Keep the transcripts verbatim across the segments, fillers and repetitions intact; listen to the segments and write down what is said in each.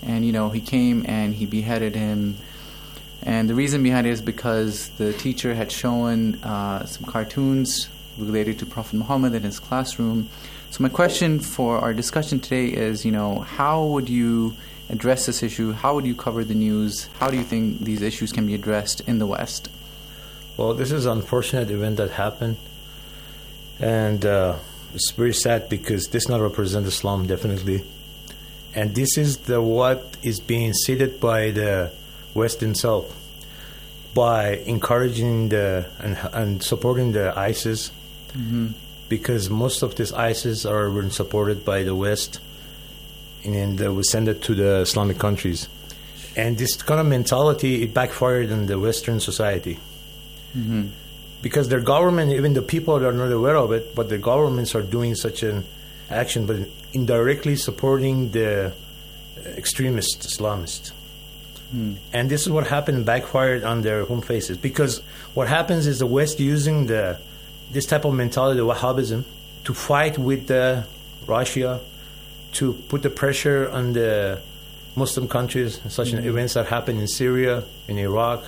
and you know he came and he beheaded him. And the reason behind it is because the teacher had shown uh, some cartoons related to Prophet Muhammad in his classroom. So my question for our discussion today is, you know, how would you address this issue? How would you cover the news? How do you think these issues can be addressed in the West? Well, this is an unfortunate event that happened. And uh, it's very sad because this not represent Islam, definitely. And this is the what is being seeded by the West itself by encouraging the and, and supporting the ISIS, mm-hmm. because most of this ISIS are being supported by the West, and uh, we send it to the Islamic countries. And this kind of mentality, it backfired in the Western society. Mm-hmm. Because their government, even the people are not aware of it, but the governments are doing such an action, but indirectly supporting the extremist Islamists. Mm. And this is what happened, backfired on their home faces. Because what happens is the West using the this type of mentality, the Wahhabism, to fight with the Russia, to put the pressure on the Muslim countries, such mm-hmm. events that happened in Syria, in Iraq.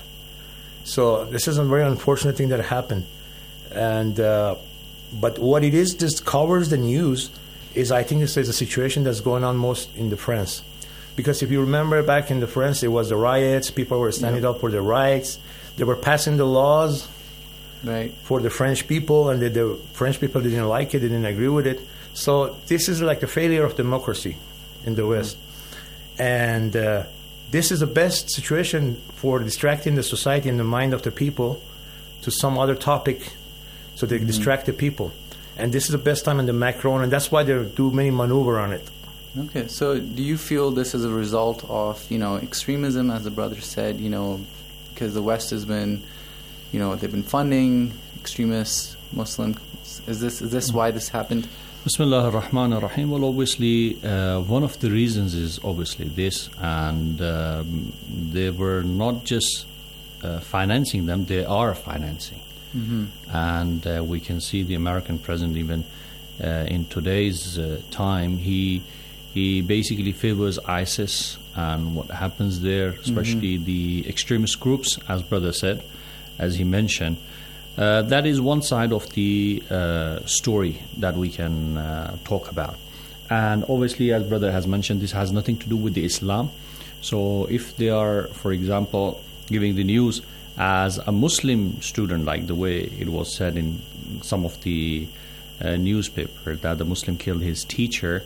So this is a very unfortunate thing that happened. And uh, but what it is, this covers the news, is I think this is a situation that's going on most in the France. Because if you remember back in the France, it was the riots, people were standing yep. up for their rights. They were passing the laws right. for the French people, and the, the French people didn't like it, they didn't agree with it. So this is like a failure of democracy in the West. Mm-hmm. And uh, this is the best situation for distracting the society and the mind of the people to some other topic, so they mm-hmm. distract the people. And this is the best time in the Macron, and that's why they do many maneuver on it. Okay, so do you feel this is a result of, you know, extremism, as the brother said, you know, because the West has been, you know, they've been funding extremists, Muslims. Is this is this why this happened? Bismillah ar-Rahman ar-Rahim. Well, obviously, uh, one of the reasons is obviously this, and um, they were not just uh, financing them, they are financing. Mm-hmm. And uh, we can see the American president even uh, in today's uh, time, he he basically favors ISIS and what happens there, especially mm-hmm. the extremist groups, as brother said, as he mentioned. Uh, that is one side of the uh, story that we can uh, talk about. And obviously, as brother has mentioned, this has nothing to do with the Islam. So if they are, for example, giving the news as a Muslim student, like the way it was said in some of the uh, newspaper that the Muslim killed his teacher,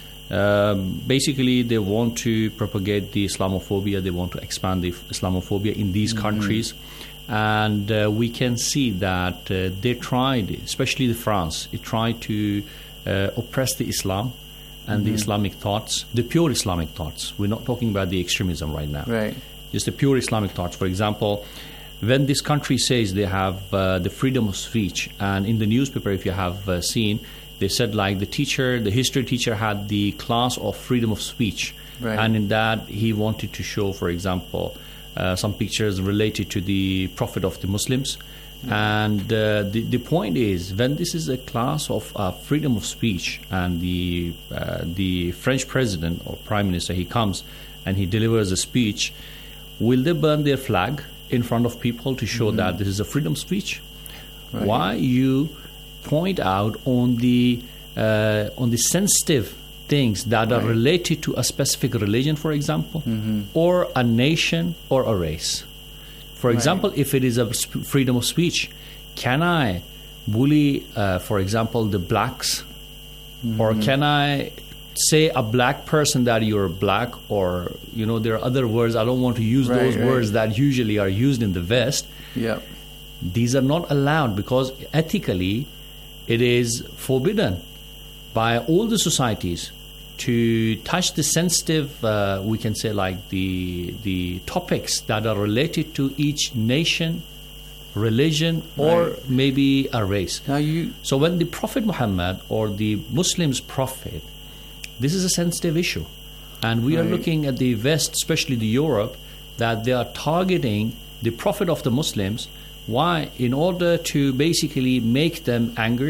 um, basically they want to propagate the Islamophobia, they want to expand the Islamophobia in these mm-hmm. countries. And uh, we can see that uh, they tried, especially the France, it tried to uh, oppress the Islam and mm-hmm. the Islamic thoughts, the pure Islamic thoughts. We're not talking about the extremism right now. Right. Just the pure Islamic thoughts. For example, when this country says they have uh, the freedom of speech, and in the newspaper, if you have uh, seen, they said like the teacher, the history teacher had the class of freedom of speech. Right. And in that, he wanted to show, for example, Uh, some pictures related to the Prophet of the Muslims. Mm-hmm. And uh, the, the point is, when this is a class of uh, freedom of speech, and the uh, the French president or prime minister, he comes and he delivers a speech, will they burn their flag in front of people to show mm-hmm. that this is a freedom speech? Right. Why you point out on the uh, on the sensitive things that are right. related to a specific religion, for example, mm-hmm. or a nation or a race. For right. example, if it is a sp- freedom of speech, can I bully, uh, for example, the blacks? Mm-hmm. Or can I say a black person that you're black? Or, you know, there are other words. I don't want to use right, those right. words that usually are used in the West. Yep. These are not allowed because ethically it is forbidden by all the societies to touch the sensitive, uh, we can say like the the topics that are related to each nation, religion, or right. maybe a race. Now you so when the Prophet Muhammad or the Muslims prophet, this is a sensitive issue. And we right. are looking at the West, especially the Europe, that they are targeting the Prophet of the Muslims. Why? In order to basically make them angry,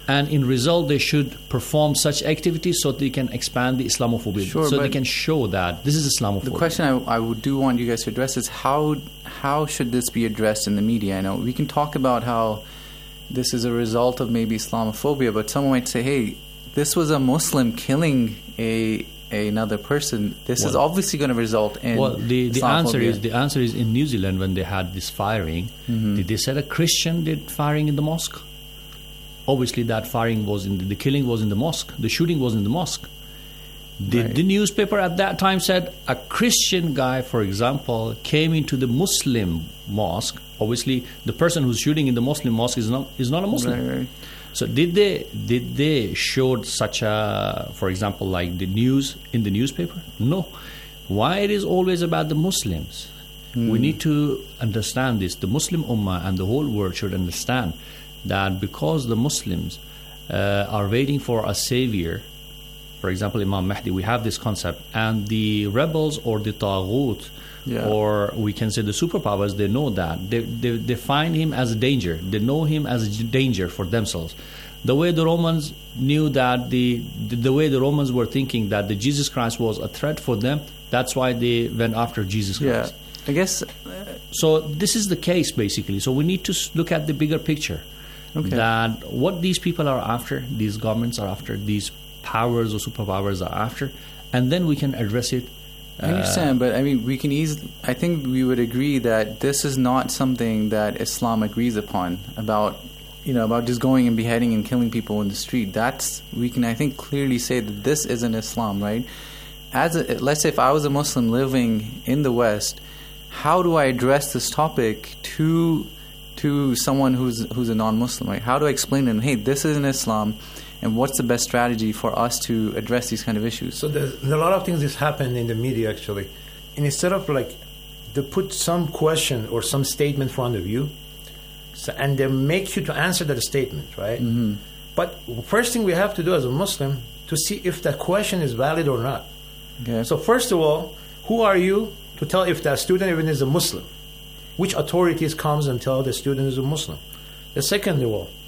and in result they should perform such activities so they can expand the Islamophobia, Sure, so but they can show that this is Islamophobia. The question I, I would do want you guys to address is how how should this be addressed in the media? I know we can talk about how this is a result of maybe Islamophobia, but someone might say, hey, this was a Muslim killing a another person. This well, is obviously going to result in well the, the Islamophobia. answer is the answer is in New Zealand when they had this firing, mm-hmm. did they say a Christian did firing in the mosque? Obviously that firing was in the, the killing was in the mosque, the shooting was in the mosque. Did right. the newspaper at that time said a Christian guy, for example, came into the Muslim mosque? Obviously the person who's shooting in the Muslim mosque is not is not a Muslim. Right, right. So did they did they show such a, for example, like the news in the newspaper? No. Why it is always about the Muslims? Mm. We need to understand this. The Muslim Ummah and the whole world should understand that because the Muslims uh, are waiting for a savior, for example, Imam Mahdi, we have this concept, and the rebels or the Taghut, yeah. or we can say the superpowers, they know that. They, they, they find him as a danger. They know him as a danger for themselves. The way the Romans knew that, the, the, the way the Romans were thinking that the Jesus Christ was a threat for them, that's why they went after Jesus Christ. Yeah, I guess. Uh, so this is the case, basically. So we need to look at the bigger picture. Okay. That what these people are after, these governments are after, these powers or superpowers are after, and then we can address it. I understand, but I mean, we can easily, I think we would agree that this is not something that Islam agrees upon, about, you know, about just going and beheading and killing people in the street. That's, we can, I think, clearly say that this isn't Islam, right? As a, let's say if I was a Muslim living in the West, how do I address this topic to to someone who's who's a non-Muslim, right? How do I explain to them, hey, this isn't Islam, and what's the best strategy for us to address these kind of issues? So there's a lot of things that happen in the media, actually. And instead of like, they put some question or some statement in front of you, so, and they make you to answer that statement, right? Mm-hmm. But first thing we have to do as a Muslim, to see if that question is valid or not. Okay. So first of all, who are you to tell if that student even is a Muslim? Which authorities comes and tell the student is a Muslim? The second of all,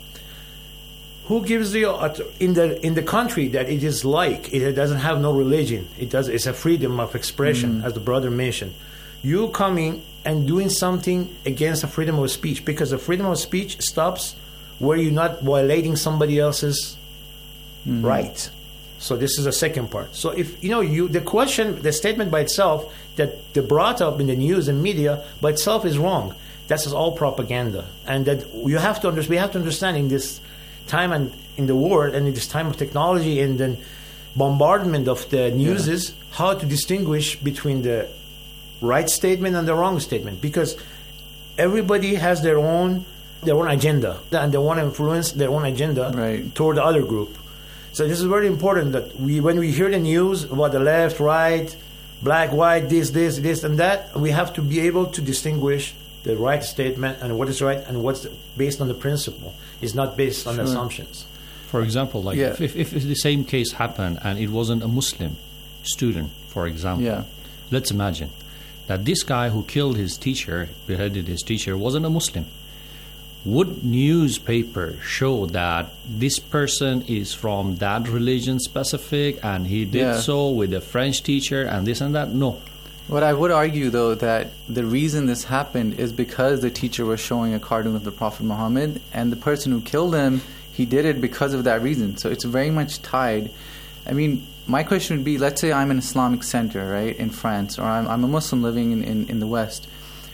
who gives the in the in the country that it is like it doesn't have no religion, it does it's a freedom of expression, mm-hmm. as the brother mentioned. You coming and doing something against the freedom of speech, because the freedom of speech stops where you're not violating somebody else's mm-hmm. right. So this is the second part. So if you know you the question, the statement by itself that they brought up in the news and media by itself is wrong. That's all propaganda, and that you have to understand. We have to understand in this time and in the world and in this time of technology and then bombardment of the news yeah. is how to distinguish between the right statement and the wrong statement, because everybody has their own their own agenda and they want to influence their own agenda right. toward the other group. So this is very important that we, when we hear the news about the left, right, black, white, this, this, this, and that, we have to be able to distinguish the right statement and what is right and what's based on the principle. It's not based on sure. assumptions. For example, like yeah. if, if, if the same case happened and it wasn't a Muslim student, for example, yeah. let's imagine that this guy who killed his teacher, beheaded his teacher, wasn't a Muslim. Would newspaper show that this person is from that religion specific and he did yeah. so with a French teacher and this and that? No. But I would argue, though, that the reason this happened is because the teacher was showing a cartoon of the Prophet Muhammad, and the person who killed him, he did it because of that reason. So it's very much tied. I mean, my question would be, let's say I'm an Islamic center, right, in France, or I'm, I'm a Muslim living in, in, in the West.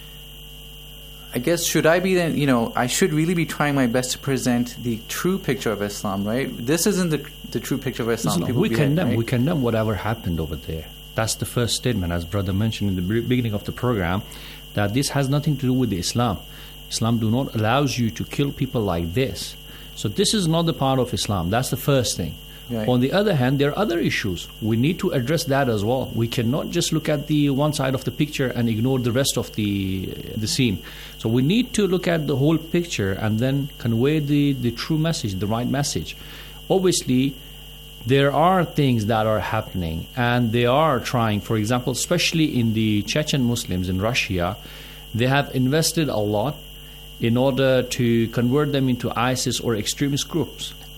I guess, should I be then, you know, I should really be trying my best to present the true picture of Islam, right? This isn't the the true picture of Islam. Listen, we condemn, right? we condemn whatever happened over there. That's the first statement, as brother mentioned in the beginning of the program, that this has nothing to do with the Islam. Islam do not allows you to kill people like this. So this is not the part of Islam. That's the first thing. Right. On the other hand, there are other issues. We need to address that as well. We cannot just look at the one side of the picture and ignore the rest of the the scene. So we need to look at the whole picture and then convey the, the true message, the right message. Obviously, there are things that are happening and they are trying, for example, especially in the Chechen Muslims in Russia, they have invested a lot in order to convert them into ISIS or extremist groups.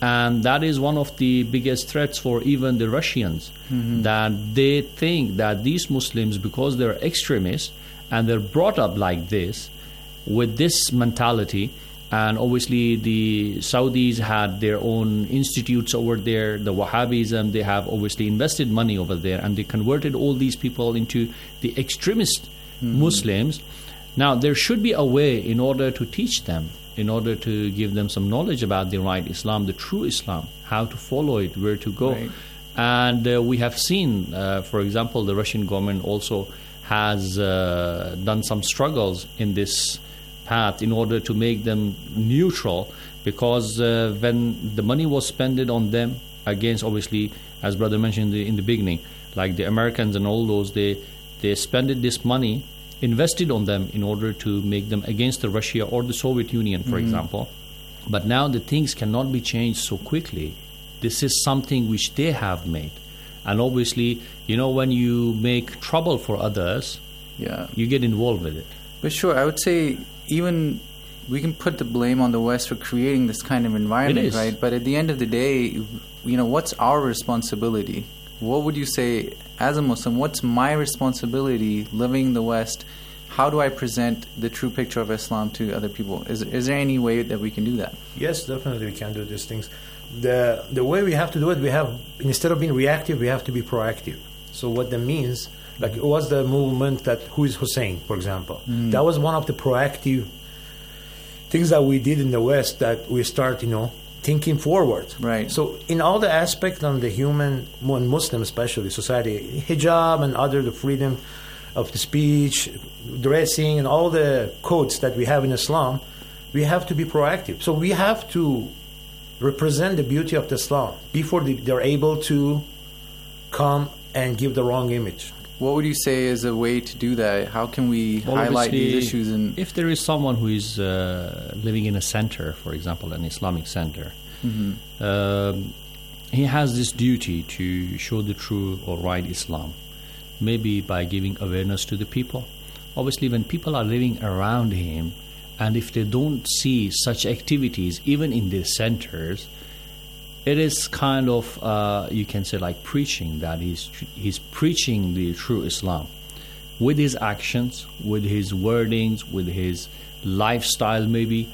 And that is one of the biggest threats for even the Russians, mm-hmm. that they think that these Muslims, because they're extremists and they're brought up like this, with this mentality, and obviously the Saudis had their own institutes over there, the Wahhabism, they have obviously invested money over there, and they converted all these people into the extremist mm-hmm. Muslims. Now, there should be a way in order to teach them, in order to give them some knowledge about the right Islam, the true Islam, how to follow it, where to go. Right. And uh, we have seen, uh, for example, the Russian government also has uh, done some struggles in this path in order to make them neutral, because uh, when the money was spent on them against, obviously, as brother mentioned in the, in the beginning, like the Americans and all those, they, they spent this money, invested on them in order to make them against the Russia or the Soviet Union, for mm-hmm. example. But now the things cannot be changed so quickly. This is something which they have made. And obviously, you know, when you make trouble for others, yeah, you get involved with it. But sure, I would say even we can put the blame on the West for creating this kind of environment, right? But at the end of the day, you know, what's our responsibility? What would you say, as a Muslim, what's my responsibility living in the West? How do I present the true picture of Islam to other people? Is is there any way that we can do that? Yes, definitely we can do these things. The the way we have to do it, we have, instead of being reactive, we have to be proactive. So what that means, like it was the movement that, who is Hussein, for example. Mm. That was one of the proactive things that we did in the West, that we start, you know, thinking forward. Right. So in all the aspects on the human, Muslim especially, society, hijab and other, the freedom of the speech, dressing, and all the codes that we have in Islam, we have to be proactive. So we have to represent the beauty of Islam before they, they're able to come and give the wrong image. What would you say is a way to do that? How can we well, highlight these issues? And if there is someone who is uh, living in a center, for example, an Islamic center, mm-hmm. um, he has this duty to show the true or right Islam, maybe by giving awareness to the people. Obviously, when people are living around him, and if they don't see such activities, even in their centers, it is kind of, uh, you can say, like preaching, that he's, he's preaching the true Islam with his actions, with his wordings, with his lifestyle, maybe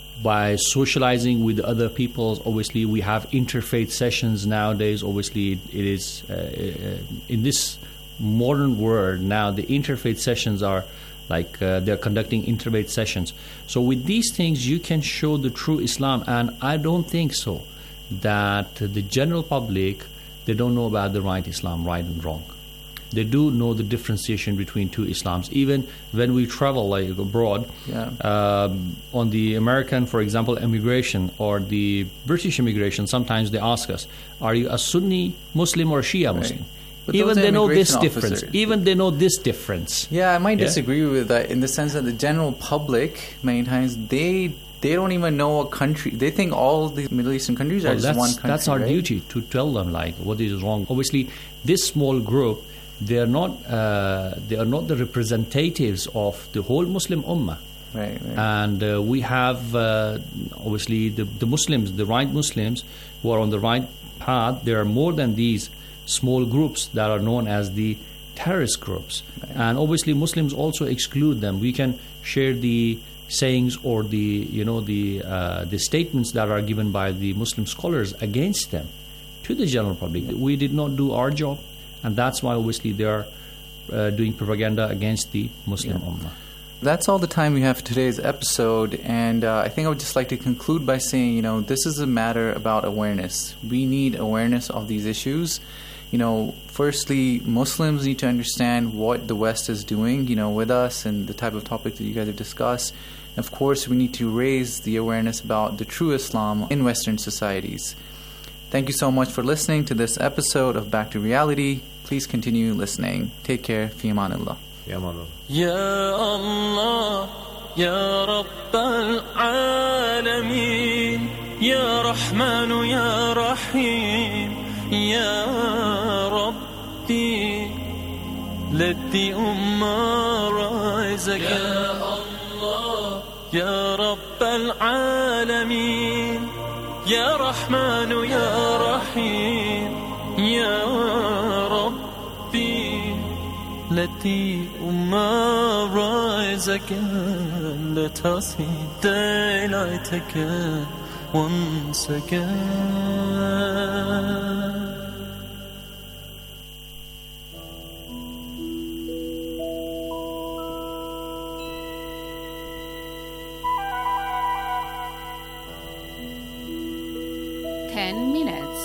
by socializing with other peoples. Obviously, we have interfaith sessions nowadays. Obviously, it is uh, in this modern world now, the interfaith sessions are like uh, they're conducting interfaith sessions. So with these things, you can show the true Islam. And I don't think so that the general public, they don't know about the right Islam, right and wrong. They do know the differentiation between two Islams. Even when we travel like abroad, yeah. um, on the American, for example, immigration or the British immigration, sometimes they ask us, are you a Sunni Muslim or a Shia Muslim? Right. But even they know this difference. Officers. Even they know this difference. Yeah, I might yeah? disagree with that in the sense that the general public, many times, they they don't even know a country. They think all the Middle Eastern countries well, are just one country. That's our right? duty to tell them like what is wrong. Obviously, this small group, they are not uh, they are not the representatives of the whole Muslim Ummah. Right, right. And uh, we have uh, obviously the, the Muslims, the right Muslims who are on the right path. There are more than these small groups that are known as the terrorist groups. Right. And obviously Muslims also exclude them. We can share the sayings or the you know the uh, the statements that are given by the Muslim scholars against them to the general public. We did not do our job, and that's why obviously they are uh, doing propaganda against the Muslim yeah. Ummah. That's all the time we have for today's episode, and uh, I think I would just like to conclude by saying, you know, this is a matter about awareness. We need awareness of these issues. You know, firstly, Muslims need to understand what the West is doing, you know, with us and the type of topic that you guys have discussed. Of course, we need to raise the awareness about the true Islam in Western societies. Thank you so much for listening to this episode of Back to Reality. Please continue listening. Take care. Fi amanillah. Fi amanillah. Ya Allah, Ya Rabbal Alameen, Ya Rahmanu, Ya Rahim, Ya Rabbi, let the Ummah rise again. Ya Allah, Ya Rabbal Alameen, يا رحمن يا رحيم يا ربي التي أما رأيزك لتصي ديلتك وانسك. Ten minutes.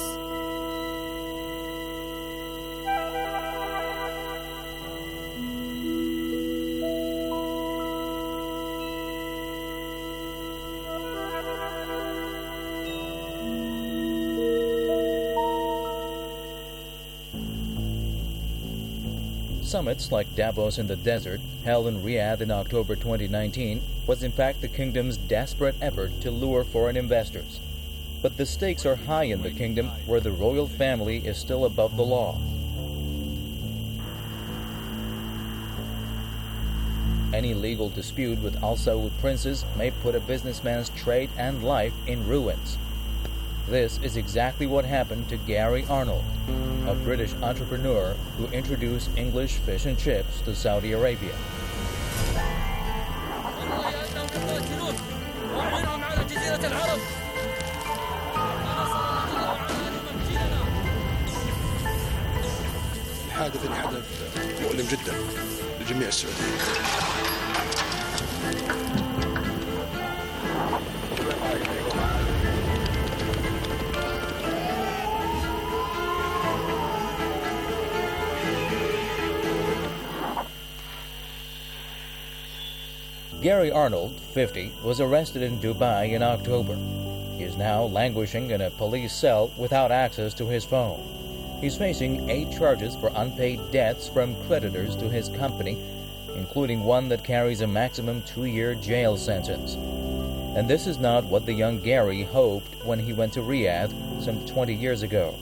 Summits like Davos in the desert, held in Riyadh in October twenty nineteen, was in fact the kingdom's desperate effort to lure foreign investors. But the stakes are high in the kingdom, where the royal family is still above the law. Any legal dispute with Al Saud princes may put a businessman's trade and life in ruins. This is exactly what happened to Gary Arnold, a British entrepreneur who introduced English fish and chips to Saudi Arabia. الحادث اللي حدث مؤلم جدا لجميع السعوديين. Gary Arnold, fifty, was arrested in Dubai in October. He is now languishing in a police cell without access to his phone. He's facing eight charges for unpaid debts from creditors to his company, including one that carries a maximum two-year jail sentence. And this is not what the young Gary hoped when he went to Riyadh some twenty years ago.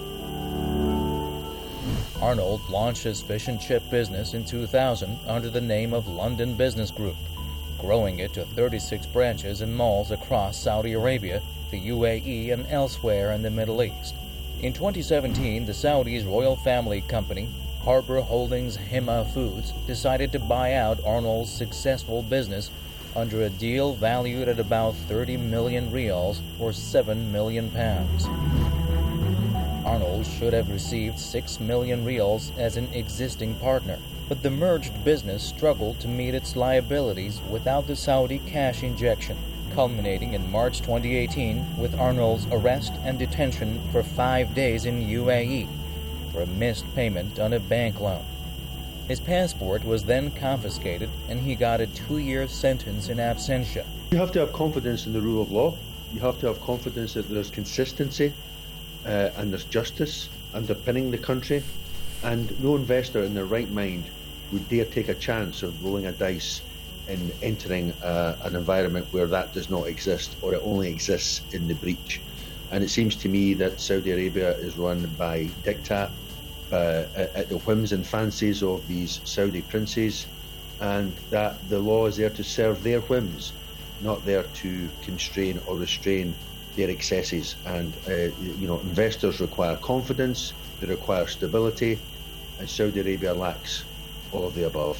Arnold launched his fish and chip business in two thousand under the name of London Business Group, growing it to thirty-six branches and malls across Saudi Arabia, the U A E, and elsewhere in the Middle East. In twenty seventeen, the Saudis' royal family company, Harbour Holdings Himma Foods, decided to buy out Arnold's successful business under a deal valued at about thirty million riyals, or seven million pounds. Arnold should have received six million riyals as an existing partner, but the merged business struggled to meet its liabilities without the Saudi cash injection, culminating in March twenty eighteen with Arnold's arrest and detention for five days in U A E for a missed payment on a bank loan. His passport was then confiscated and he got a two-year sentence in absentia. You have to have confidence in the rule of law. You have to have confidence that there's consistency uh, and there's justice underpinning the country, and no investor in their right mind would dare take a chance of rolling a dice in entering uh, an environment where that does not exist, or it only exists in the breach. And it seems to me that Saudi Arabia is run by diktat, uh, at the whims and fancies of these Saudi princes, and that the law is there to serve their whims, not there to constrain or restrain their excesses. And uh, you know, investors require confidence, they require stability, and Saudi Arabia lacks all of the above.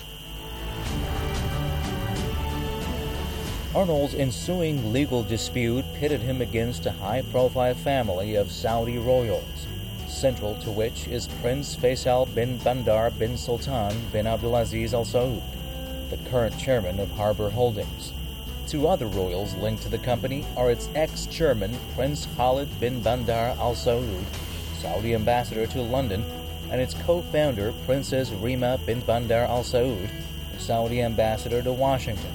Arnold's ensuing legal dispute pitted him against a high-profile family of Saudi royals, central to which is Prince Faisal bin Bandar bin Sultan bin Abdulaziz Al Saud, the current chairman of Harbour Holdings. Two other royals linked to the company are its ex-chairman Prince Khalid bin Bandar Al Saud, Saudi ambassador to London, and its co-founder Princess Rima bin Bandar Al Saud, the Saudi ambassador to Washington.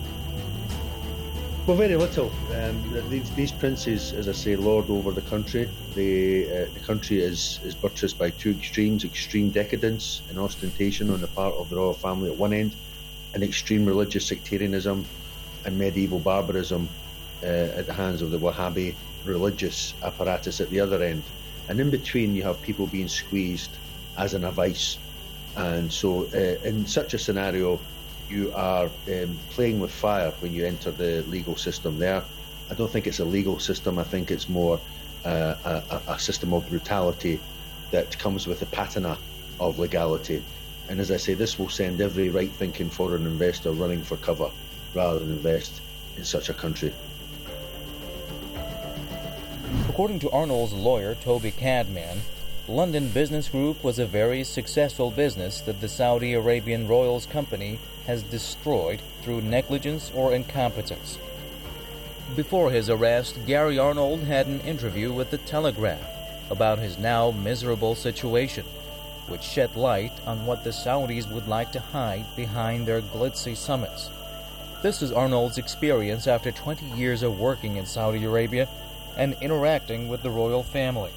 Well, very little. Um, these, these princes, as I say, lord over the country. They, uh, the country is, is buttressed by two extremes: extreme decadence and ostentation on the part of the royal family at one end, and extreme religious sectarianism and medieval barbarism uh, at the hands of the Wahhabi religious apparatus at the other end. And in between, you have people being squeezed as in a vice. And so, uh, in such a scenario, you are um, playing with fire when you enter the legal system there, I don't think it's a legal system. I think it's more uh, a, a system of brutality that comes with the patina of legality. And as I say, this will send every right-thinking foreign investor running for cover rather than invest in such a country. According to Arnold's lawyer, Toby Cadman, London Business Group was a very successful business that the Saudi Arabian Royals Company has destroyed through negligence or incompetence. Before his arrest, Gary Arnold had an interview with The Telegraph about his now miserable situation, which shed light on what the Saudis would like to hide behind their glitzy summits. This is Arnold's experience after twenty years of working in Saudi Arabia and interacting with the royal family.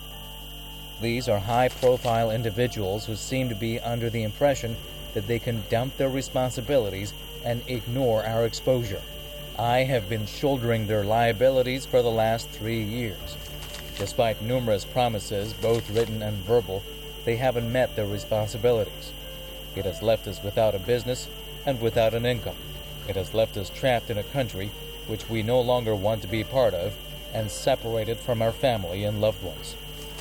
These are high-profile individuals who seem to be under the impression that they can dump their responsibilities and ignore our exposure. I have been shouldering their liabilities for the last three years. Despite numerous promises, both written and verbal, they haven't met their responsibilities. It has left us without a business and without an income. It has left us trapped in a country which we no longer want to be part of and separated from our family and loved ones.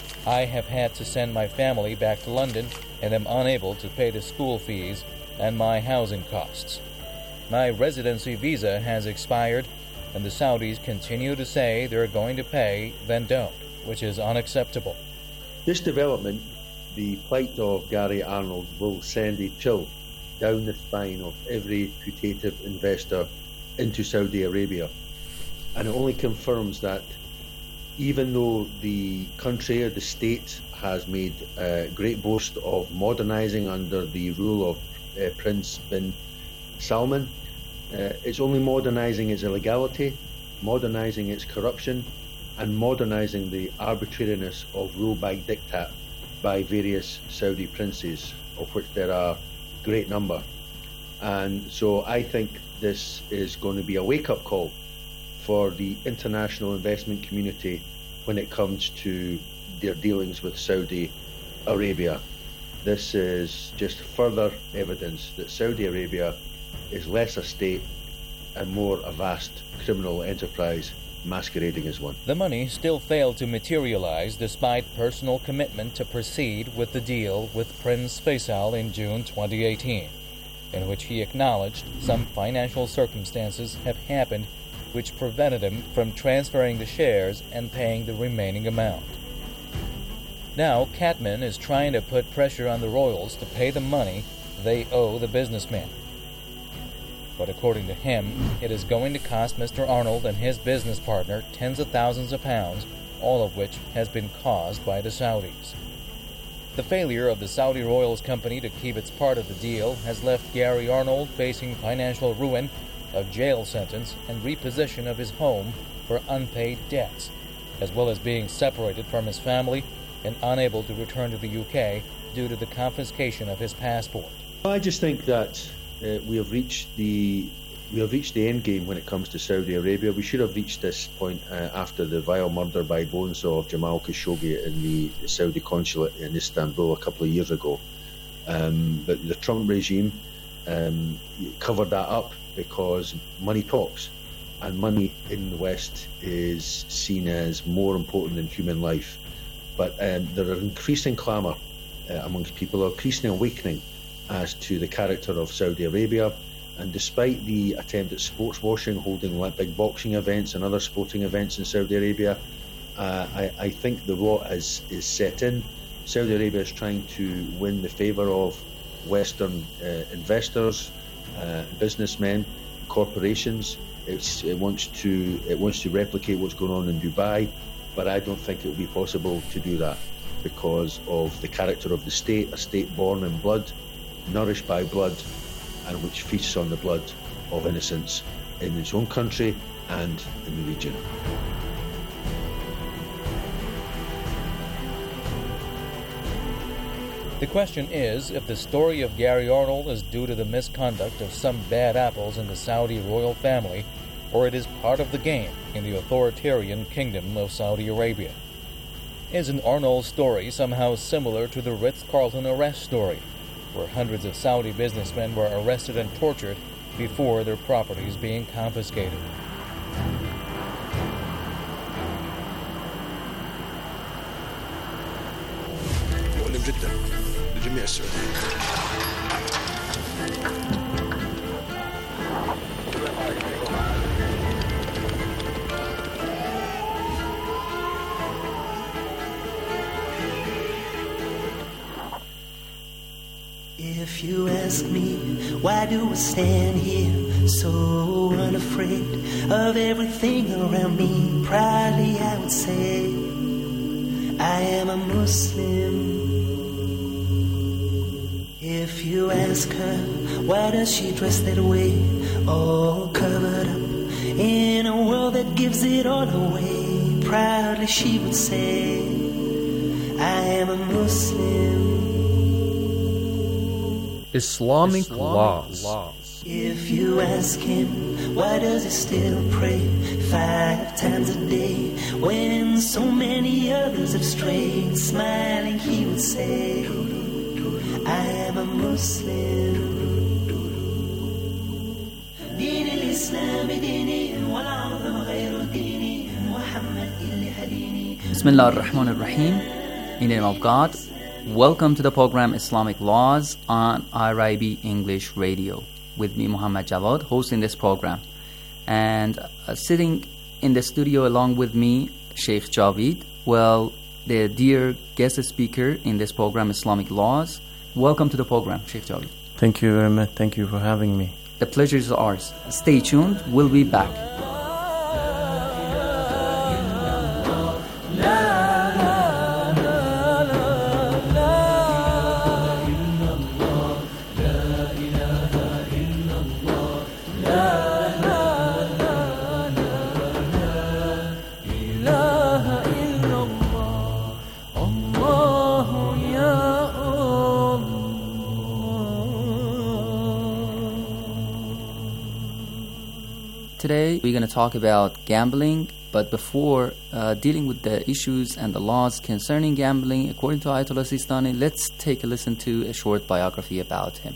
I have had to send my family back to London and am unable to pay the school fees and my housing costs. My residency visa has expired, and the Saudis continue to say they're going to pay, then don't, which is unacceptable. This development, the plight of Gary Arnold, will send a chill down the spine of every putative investor into Saudi Arabia. And it only confirms that even though the country or the state has made a great boast of modernising under the rule of uh, Prince bin Salman, uh, it's only modernising its illegality, modernising its corruption, and modernising the arbitrariness of rule by diktat by various Saudi princes, of which there are a great number. And so I think this is going to be a wake-up call for the international investment community when it comes to their dealings with Saudi Arabia. This is just further evidence that Saudi Arabia is less a state and more a vast criminal enterprise masquerading as one. The money still failed to materialize despite personal commitment to proceed with the deal with Prince Faisal in June twenty eighteen, in which he acknowledged some financial circumstances have happened which prevented him from transferring the shares and paying the remaining amount. Now, Cadman is trying to put pressure on the royals to pay the money they owe the businessman. But according to him, it is going to cost Mister Arnold and his business partner tens of thousands of pounds, all of which has been caused by the Saudis. The failure of the Saudi Royals Company to keep its part of the deal has left Gary Arnold facing financial ruin, a jail sentence, and repossession of his home for unpaid debts, as well as being separated from his family and unable to return to the U K due to the confiscation of his passport. I just think that uh, we have reached the we have reached the end game when it comes to Saudi Arabia. We should have reached this point uh, after the vile murder by Bonesaw of Jamal Khashoggi in the, the Saudi consulate in Istanbul a couple of years ago. Um, but the Trump regime um, covered that up because money talks, and money in the West is seen as more important than human life. But um, there are increasing clamour uh, amongst people, increasing awakening as to the character of Saudi Arabia. And despite the attempt at sports washing, holding like big boxing events and other sporting events in Saudi Arabia, uh, I, I think the rot is, is set in. Saudi Arabia is trying to win the favour of Western uh, investors, uh, businessmen, corporations. It's, it wants to it wants to replicate what's going on in Dubai, but I don't think it will be possible to do that because of the character of the state, a state born in blood, nourished by blood, and which feasts on the blood of innocents in its own country and in the region. The question is if the story of Gary Arnold is due to the misconduct of some bad apples in the Saudi royal family, or it is part of the game in the authoritarian kingdom of Saudi Arabia. Isn't Arnold's story somehow similar to the Ritz-Carlton arrest story, where hundreds of Saudi businessmen were arrested and tortured before their properties being confiscated? مؤلم جدا لجميع السعوديين. If you ask me, why do I stand here so unafraid of everything around me? Proudly I would say, I am a Muslim. If you ask her, why does she dress that way, all covered up in a world that gives it all away? Proudly she would say, I am a Muslim. Islamic, Islamic laws. laws. If you ask him, why does he still pray five times a day when so many others have strayed? Smiling he would say, I am a Muslim. دين الإسلام ديني والعظم غير ديني محمد اللي هديني. Bismillah ar-Rahman ar-Rahim. In the name of God. Welcome to the program Islamic Laws on I R I B English Radio with me, Muhammad Jawad, hosting this program. And uh, sitting in the studio along with me, Sheikh Javid, well, the dear guest speaker in this program, Islamic Laws. Welcome to the program, Sheikh Javid. Thank you very much. Thank you for having me. The pleasure is ours. Stay tuned. We'll be back. Today we're going to talk about gambling, but before uh, dealing with the issues and the laws concerning gambling, according to Ayatollah Sistani, let's take a listen to a short biography about him.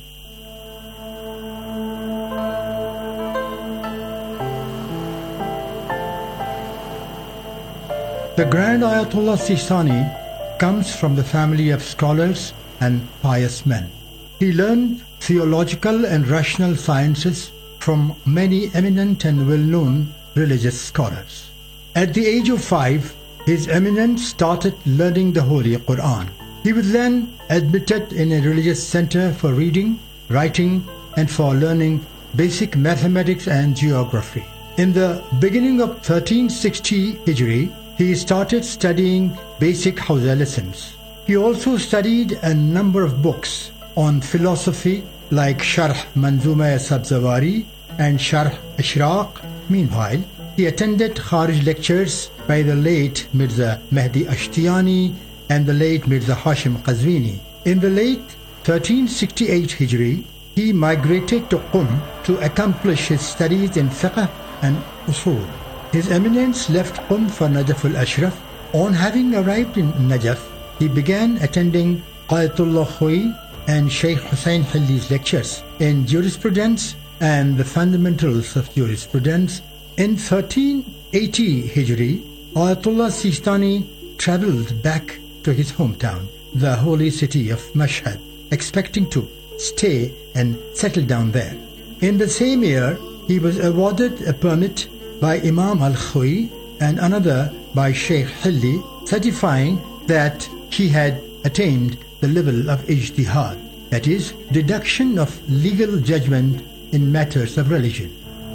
The Grand Ayatollah Sistani comes from the family of scholars and pious men. He learned theological and rational sciences from many eminent and well-known religious scholars. At the age of five, His Eminence started learning the Holy Quran. He was then admitted in a religious center for reading, writing, and for learning basic mathematics and geography. In the beginning of thirteen sixty Hijri, he started studying basic Hawza lessons. He also studied a number of books on philosophy like Sharh Manzuma Sabzavari and Sharh Ishraq. Meanwhile, he attended Kharij lectures by the late Mirza Mehdi Ashtiani and the late Mirza Hashim Qazwini. In the late thirteen sixty-eight Hijri, he migrated to Qum to accomplish his studies in fiqh and usul. His Eminence left Qum for Najaf al-Ashraf. On having arrived in Najaf, he began attending Ayatollah Khoi and Sheikh Hussain Hilli's lectures in jurisprudence and the fundamentals of jurisprudence. In thirteen eighty Hijri, Ayatollah Sistani travelled back to his hometown, the holy city of Mashhad, expecting to stay and settle down there. In the same year, he was awarded a permit by Imam al-Khoi and another by Sheikh Hilli, certifying that he had attained the level of ijtihad, that is, deduction of legal judgment in matters of religion.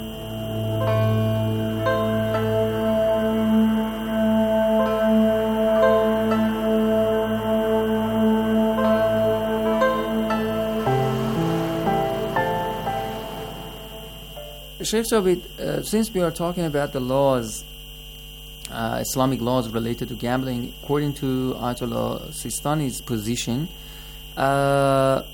Sheikh Javid, uh, since we are talking about the laws, uh, Islamic laws related to gambling, according to Ayatollah Sistani's position, uh,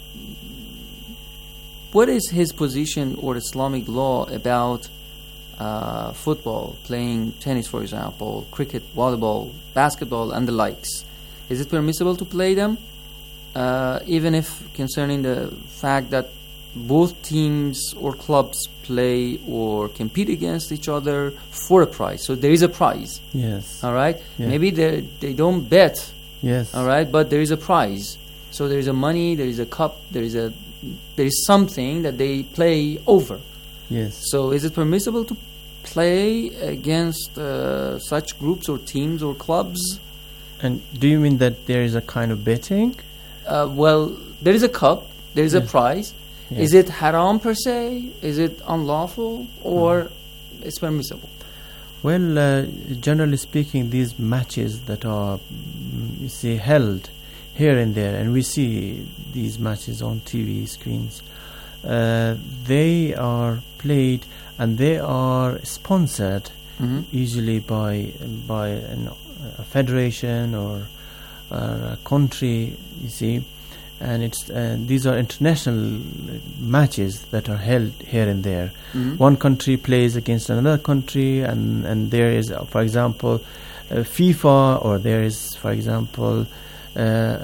what is his position or Islamic law about uh, football, playing tennis, for example, cricket, volleyball, basketball, and the likes? Is it permissible to play them, uh, even if concerning the fact that both teams or clubs play or compete against each other for a prize? So there is a prize. Yes. All right? Yeah. Maybe they they don't bet. Yes. All right? But there is a prize. So there is a money, there is a cup, there is a there is something that they play over. Yes. So is it permissible to play against uh, such groups or teams or clubs? And do you mean that there is a kind of betting? Uh, well, there is a cup, there is Yes. a prize. Yes. Is it haram per se? Is it unlawful, or mm. it's permissible? Well, uh, generally speaking, these matches that are, mm, you see, held here and there, and we see these matches on T V screens, uh, they are played and they are sponsored, mm-hmm. usually by by an, a federation or, or a country, you see, and it's uh, these are international matches that are held here and there. Mm-hmm. One country plays against another country, and and there is, uh, for example, uh, FIFA, or there is, for example, uh,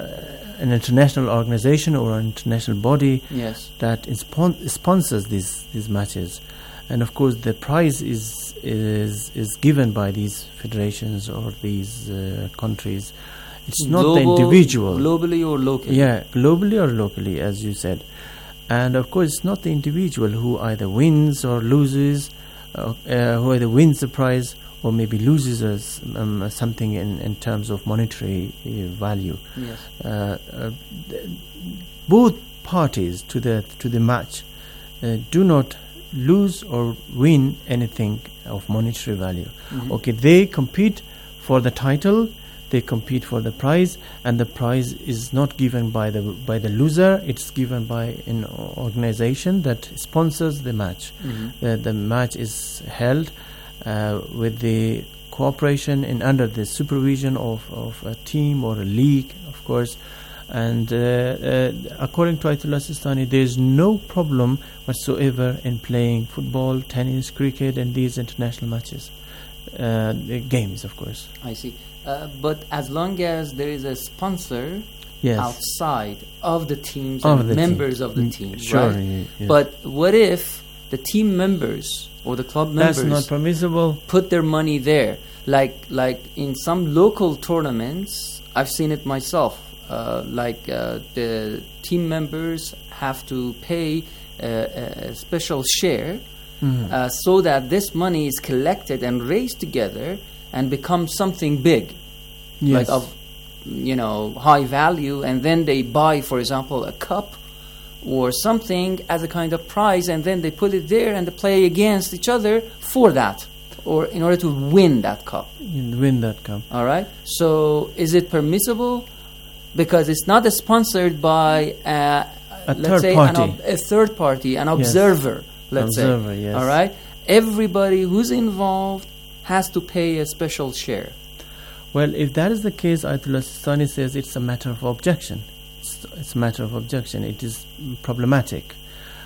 an international organization or an international body yes. that spon- sponsors these these matches, and of course the prize is is is given by these federations or these uh, countries. It's not Global, the individual. Globally or locally? Yeah, globally or locally, as you said. And of course, it's not the individual who either wins or loses, uh, uh, who either wins the prize or maybe loses us, um, something in, in terms of monetary uh, value. Yes. Uh, uh, th- both parties to the to the match uh, do not lose or win anything of monetary value. Mm-hmm. Okay, they compete for the title. They compete for the prize, and the prize is not given by the by the loser. It's given by an organization that sponsors the match. Mm-hmm. The, the match is held uh, with the cooperation and under the supervision of, of a team or a league, of course. And uh, uh, according to Ayatollah Sistani, there is no problem whatsoever in playing football, tennis, cricket, and these international matches, uh, the games, of course. I see. Uh, but as long as there is a sponsor yes. outside of the teams of and the members team. of the Mm, team, sure, right? yeah, yeah. But what if the team members or the club members That's not permissible. put their money there? Like like in some local tournaments, I've seen it myself. Uh, like uh, the team members have to pay uh, a special share Mm. uh, so that this money is collected and raised together and become something big, Yes. like of, you know, high value, and then they buy, for example, a cup or something as a kind of prize, and then they put it there and they play against each other for that, or in order to win that cup. You win that cup. All right. So is it permissible? Because it's not sponsored by uh, A let's third say party. An ob- a third party, an Yes. observer. Let's Observer, say. yes. All right. Everybody who's involved has to pay a special share. Well, if that is the case, Ayatollah Sistani says it's a matter of objection. It's, it's a matter of objection. It is problematic,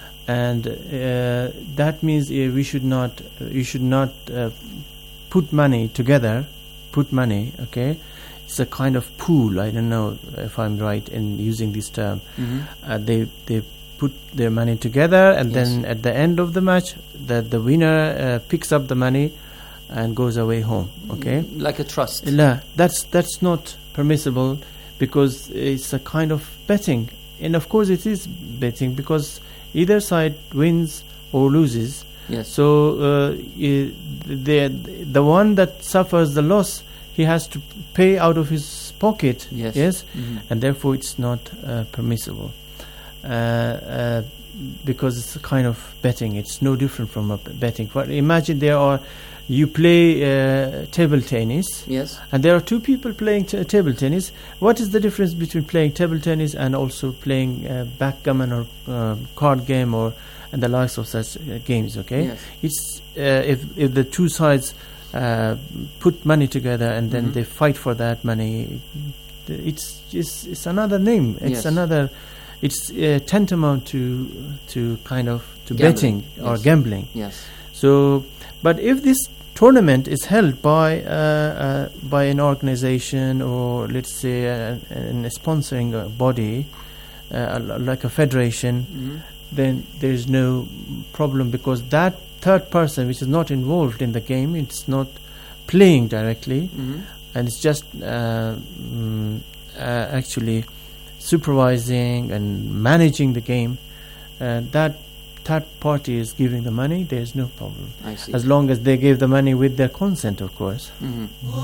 and uh, that means uh, we should not. Uh, you should not uh, put money together. Put money, okay. It's a kind of pool. I don't know if I'm right in using this term. Mm-hmm. Uh, they they put their money together, and Yes. then at the end of the match, the the winner uh, picks up the money and goes away home. Okay, Like a trust. no, that's that's not permissible, because it's a kind of betting, and of course it is betting because either side wins or loses. Yes. So uh, i- the the one that suffers the loss, he has to pay out of his pocket. Yes. Yes, Mhm. and therefore it's not uh, permissible. Uh, uh, because it's a kind of betting. It's no different from a b- betting. For imagine there are, you play uh, table tennis, Yes. and there are two people playing t- table tennis. What is the difference between playing table tennis and also playing uh, backgammon or uh, card game or and the likes of such uh, games? Okay, Yes. it's uh, if if the two sides uh, put money together and then Mhm. they fight for that money, it's it's, it's another name. It's Yes. another. It's uh, tantamount to to kind of to Gambling, betting or yes. gambling. Yes. So, but if this tournament is held by uh, uh, by an organization or let's say a, a sponsoring uh, body, uh, like a federation, Mhm. then there is no problem, because that third person which is not involved in the game, it's not playing directly, Mhm. and it's just uh, mm, uh, actually supervising and managing the game, uh, that third party is giving the money, there is no problem. I see. As long as they give the money with their consent, of course. Mm-hmm.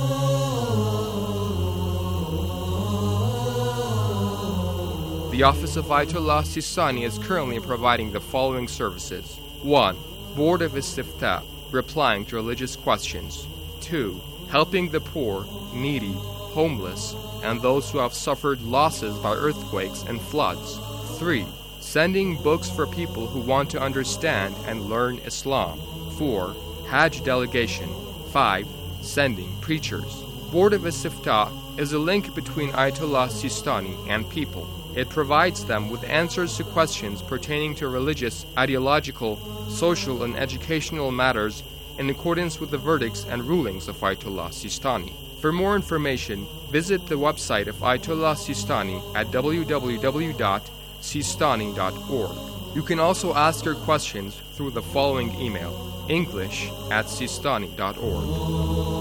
The Office of Ayatollah Sistani is currently providing the following services. one. Board of Istiftah, replying to religious questions. two. Helping the poor, needy, homeless, and those who have suffered losses by earthquakes and floods. three. Sending books for people who want to understand and learn Islam. four. Hajj delegation. five. Sending preachers. Board of Istiftah is a link between Ayatollah Sistani and people. It provides them with answers to questions pertaining to religious, ideological, social, and educational matters in accordance with the verdicts and rulings of Ayatollah Sistani. For more information, visit the website of Ayatollah Sistani at w w w dot sistani dot org. You can also ask your questions through the following email, english at sistani dot org.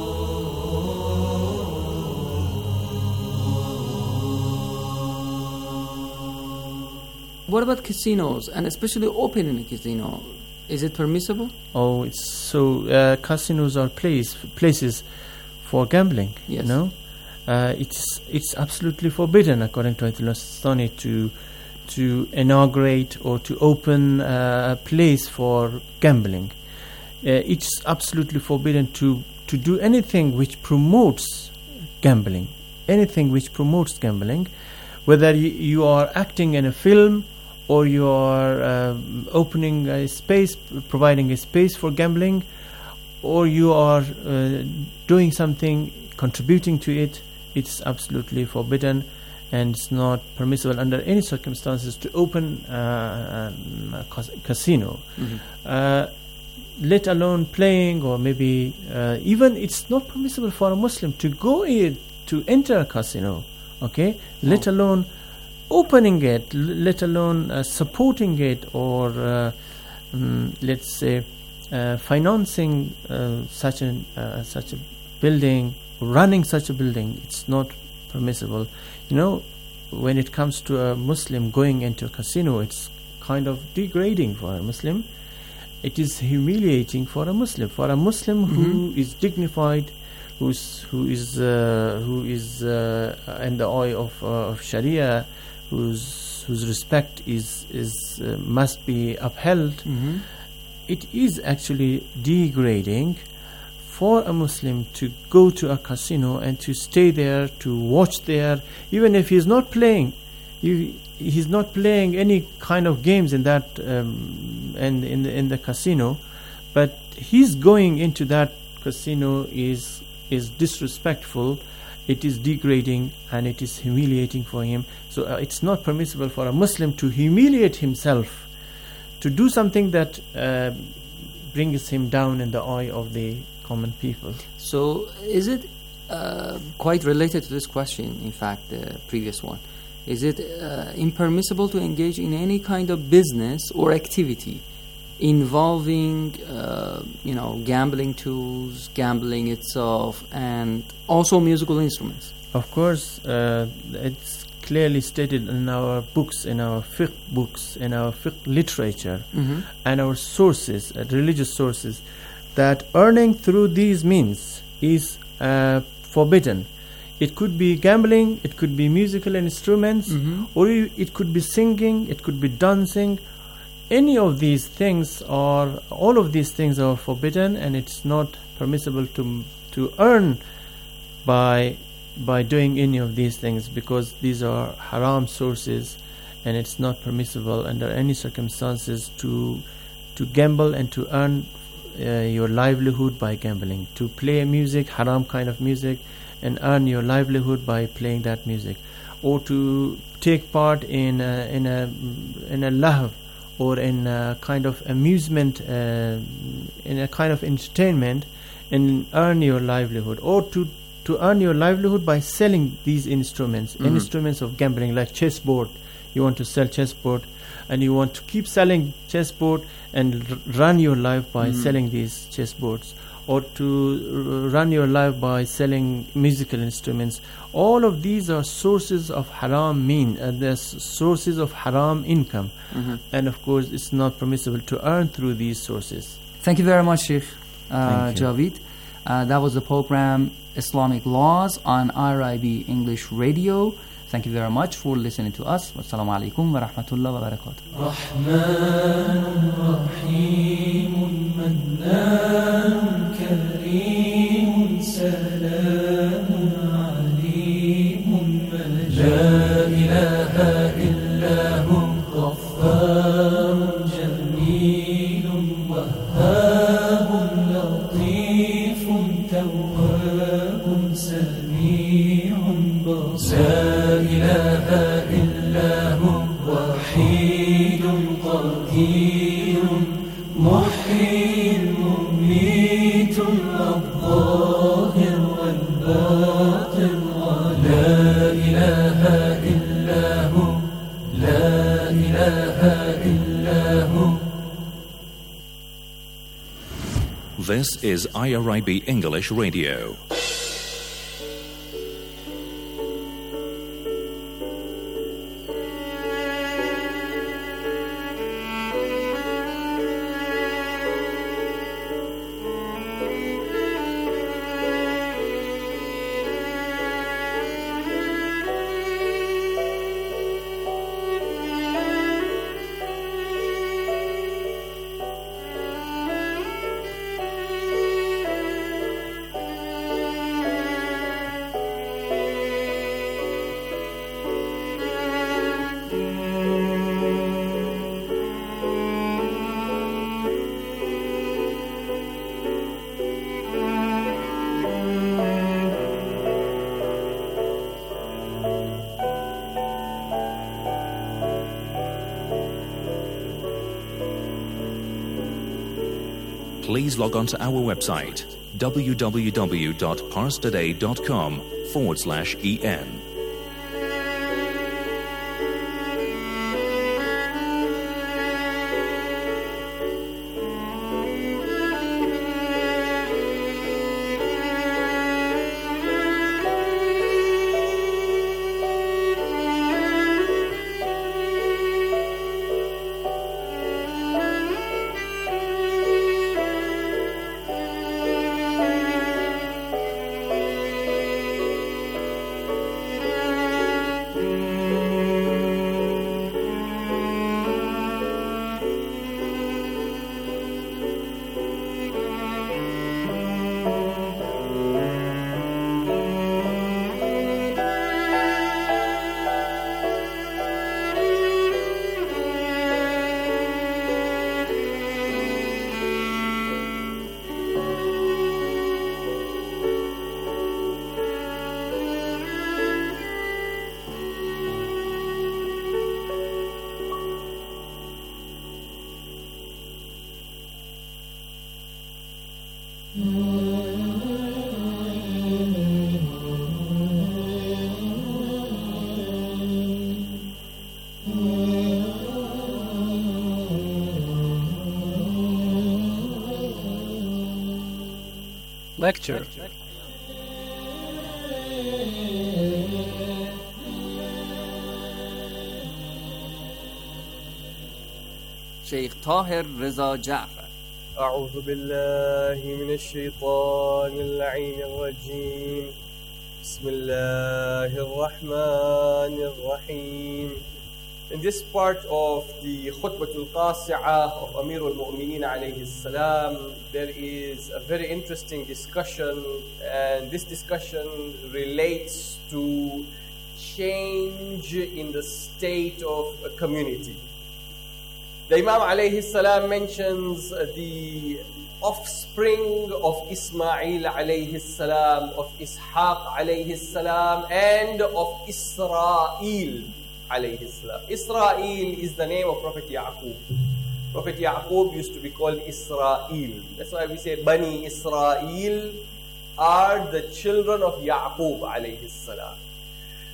What about casinos, and especially opening a casino? Is it permissible? Oh, it's so uh, casinos are place, places for gambling. Yes. No, uh, it's it's absolutely forbidden according to Ayatollah Sistani to to inaugurate or to open uh, a place for gambling. Uh, it's absolutely forbidden to to do anything which promotes gambling. Anything which promotes gambling, whether you, you are acting in a film, or you are uh, opening a space, providing a space for gambling, or you are uh, doing something, contributing to it, it's absolutely forbidden, and it's not permissible under any circumstances to open uh, a cas- casino. Mm-hmm. Uh, let alone playing, or maybe uh, even it's not permissible for a Muslim to go in, to enter a casino, okay? Let Oh. alone opening it, l- let alone uh, supporting it, or uh, um, let's say uh, financing uh, such a uh, such a building, running such a building. It's not permissible. You know, when it comes to a Muslim going into a casino, it's kind of degrading for a Muslim. It is humiliating for a Muslim. For a Muslim Mm-hmm. who is dignified, who's who is uh, who is uh, in the eye of, uh, of Sharia, whose whose respect is is uh, must be upheld. Mm-hmm. It is actually degrading for a Muslim to go to a casino and to stay there, to watch there, even if he's not playing. You, he's not playing any kind of games in that um, and in the, in the casino, but he's going into that casino is is disrespectful. It is degrading and it is humiliating for him. So uh, it's not permissible for a Muslim to humiliate himself, to do something that uh, brings him down in the eye of the common people. So is it uh, quite related to this question, in fact, the previous one? Is it uh, impermissible to engage in any kind of business or activity involving, uh, you know, gambling tools, gambling itself, and also musical instruments? Of course, uh, it's clearly stated in our books, in our fiqh books, in our fiqh literature, Mm-hmm. and our sources, uh, religious sources, that earning through these means is uh, forbidden. It could be gambling, it could be musical instruments, Mm-hmm. or i- it could be singing, it could be dancing. Any of these things are, all of these things are forbidden, and it's not permissible to to earn by by doing any of these things, because these are haram sources, and it's not permissible under any circumstances to to gamble and to earn uh, your livelihood by gambling, to play music, haram kind of music, and earn your livelihood by playing that music, or to take part in a, in a in a lahv, or in a kind of amusement, uh, in a kind of entertainment, and earn your livelihood, or to to earn your livelihood by selling these instruments, Mhm. instruments of gambling, like chessboard. You want to sell chessboard, and you want to keep selling chessboard and r- run your life by Mm. selling these chessboards, or to r- run your life by selling musical instruments. All of these are sources of haram mean, and they're s- sources of haram income. Mhm. And of course, it's not permissible to earn through these sources. Thank you very much, Sheikh uh, Thank you. Javed. Uh, that was the program Islamic Laws on R I B English Radio. Thank you very much for listening to us. Wassalamu alaikum wa rahmatullahi wa barakatuh. رحمن رحيم منان كريم سلام عليم مجيد لا إله إلا هو غفار جميل وهاب لطيف تواب سميع بصير لا إله إلا هو وحيد قدير محيي مميت الظاهر والباطن لا إله إلا هو لا إله إلا هو. This is I R I B English Radio. Please log on to our website w w w dot parstoday dot com forward slash en. Lecture. Sheikh Tahir Reza Ja'far. أعوذ بالله من الشيطان اللعين الرجيم بسم الله الرحمن الرحيم. In this part of the Khutbatul Qasi'ah of Amir al-Mu'mineen alayhi salam, there is a very interesting discussion, and this discussion relates to change in the state of a community. The Imam alayhi salam mentions the offspring of Ismail alayhi salam, of Ishaq alayhi salam, and of Israel alayhi salam. Israel is the name of Prophet Yaqub. Prophet Yaqub used to be called Israel. That's why we say Bani Israel are the children of Yaqub alayhi salam.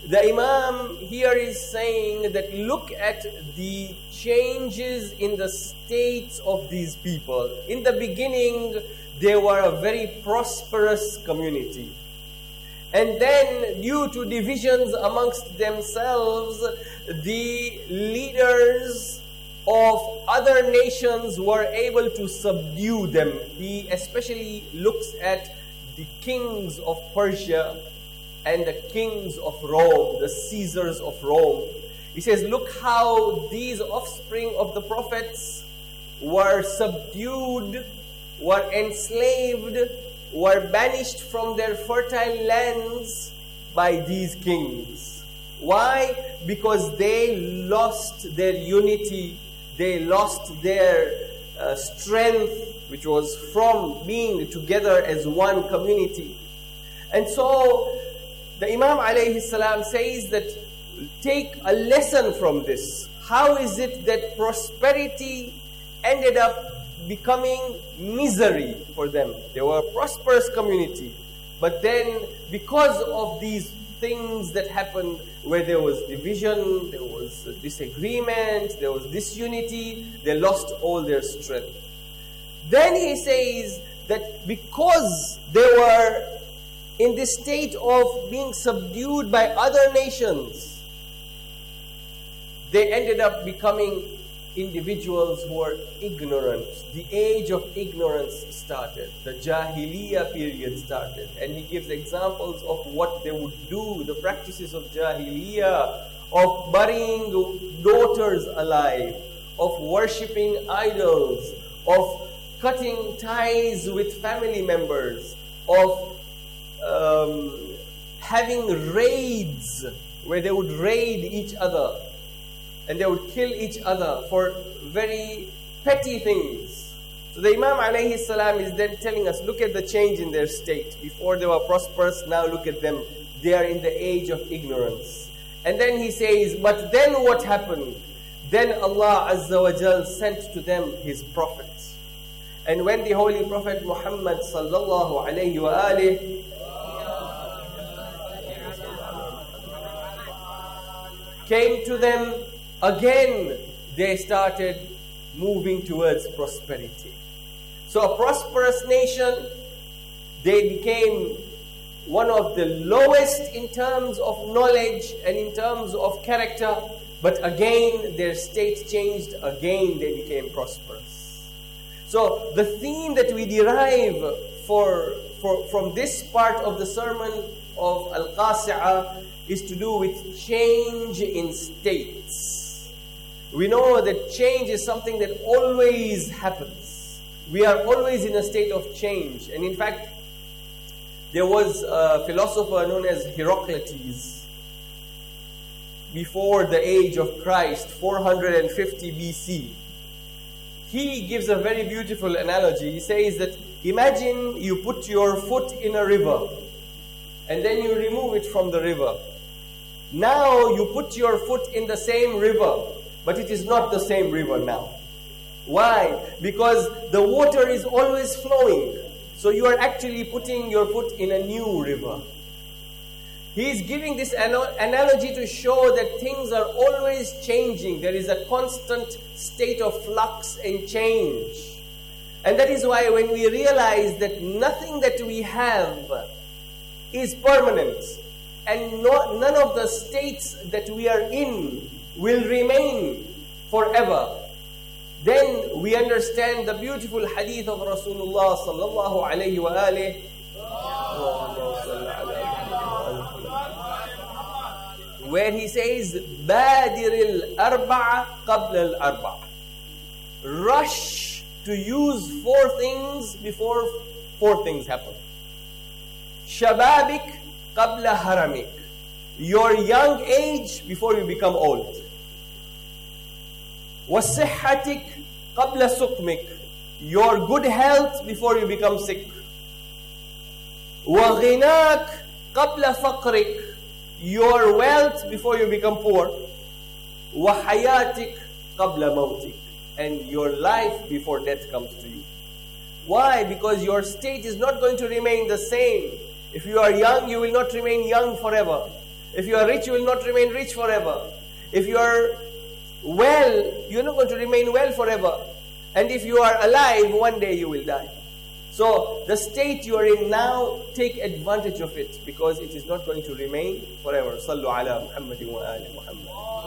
the Imam here is saying that look at the changes in the states of these people. In the beginning, they were a very prosperous community. And then, due to divisions amongst themselves, the leaders of other nations were able to subdue them. He especially looks at the kings of Persia and the kings of Rome, the Caesars of Rome. He says, look how these offspring of the prophets were subdued, were enslaved, were banished from their fertile lands by these kings. Why? Because they lost their unity, they lost their uh, strength, which was from being together as one community. And so the Imam alayhi salam says that take a lesson from this. How is it that prosperity ended up becoming misery for them? They were a prosperous community, but then because of these things that happened where there was division, there was disagreement, there was disunity, they lost all their strength. Then he says that because they were in this state of being subdued by other nations, they ended up becoming individuals who were ignorant. The age of ignorance started. The Jahiliyyah period started. And he gives examples of what they would do, the practices of Jahiliyyah, of burying daughters alive, of worshipping idols, of cutting ties with family members, of um, having raids where they would raid each other and they would kill each other for very petty things. So the Imam alayhi salam is then telling us, look at the change in their state. Before they were prosperous, now look at them. They are in the age of ignorance. And then he says, but then what happened? Then Allah Azza wa Jal sent to them His prophets. And when the Holy Prophet Muhammad sallallahu alayhi wa alihi came to them, again they started moving towards prosperity. So a prosperous nation, they became one of the lowest in terms of knowledge and in terms of character, but again their state changed, again they became prosperous. So the theme that we derive for, for from this part of the sermon of Al-Qasi'ah is to do with change in states. We know that change is something that always happens. We are always in a state of change. And in fact, there was a philosopher known as Heraclitus before the age of Christ, four hundred fifty B C. He gives a very beautiful analogy. He says that imagine you put your foot in a river and then you remove it from the river. Now you put your foot in the same river, but it is not the same river now. Why? Because the water is always flowing. So you are actually putting your foot in a new river. He is giving this ana- analogy to show that things are always changing. There is a constant state of flux and change. And that is why when we realize that nothing that we have is permanent, and no, none of the states that we are in will remain forever, then we understand the beautiful hadith of Rasulullah sallallahu alayhi wa alihi, where he says, "Badir al-arba'a qabla al-arba'a." Rush to use four things before four things happen. Shababik qabla haramik. Your young age before you become old. Wasihhatik qabla suqmik. Your good health before you become sick. Wa ghinak qabla faqrik. Your wealth before you become poor. Wa hayatik qabla mautik. And your life before death comes to you. Why? Because your state is not going to remain the same. If you are young, you will not remain young forever. If you are rich, you will not remain rich forever. If you are well, you're not going to remain well forever. And if you are alive, one day you will die. So the state you are in now, take advantage of it, because it is not going to remain forever. Sallu ala Muhammadin wa ali Muhammad.